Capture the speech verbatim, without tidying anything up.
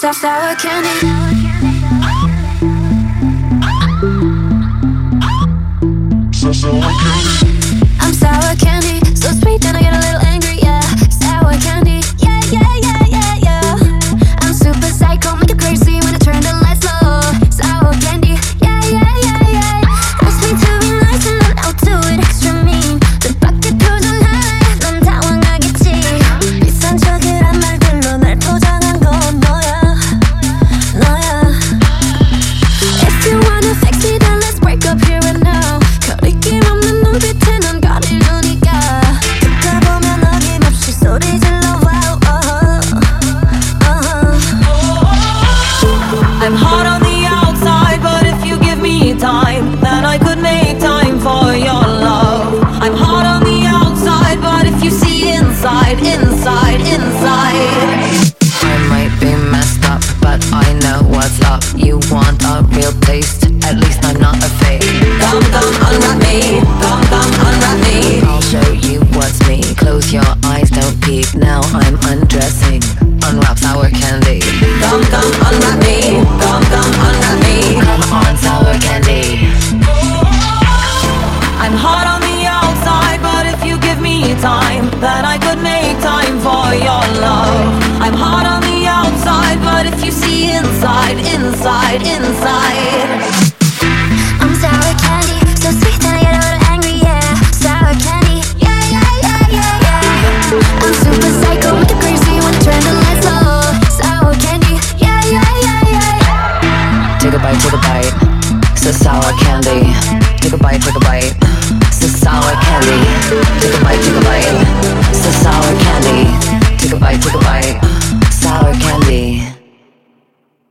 sour, sour candy. I'm sour candy, so sweet then I get a little angry, yeah. Sour candy, yeah, yeah, yeah, yeah, yeah. I'm super psycho, make it crazy when I turn the lights low. Sour candy, yeah, yeah, yeah, yeah. Ask me to be nice and then I'll do it extra mean. 내 밖에 표정하네, 넌 당황하겠지. 비싼 척이란 말들로 날 포장한 건 너야, 너야. If you wanna fix me then let's break up here and now. 거리낌 없는 눈빛에 넌 거리려니까 듣다 보면 어김없이 소리 질러 wow, uh-huh, uh-huh. I'm hot on the outside, but if you give me time, then I could make time for your love. I'm hot on the outside, but if you see inside, inside, inside. I might be messed up, but I know what's up. You want a real taste, at least I'm not a fake. Come, come, unwrap me. Come, come, unwrap me. I'll show you what's me. Close your eyes, don't peek. Now I'm undressing. Unwrap sour candy. Come, come, unwrap me. Come, come, unwrap me. Come on, sour candy. I'm hot on the outside, but if you give me time, then I could make time for your love. I'm hot on the outside, but if you see inside, inside, inside.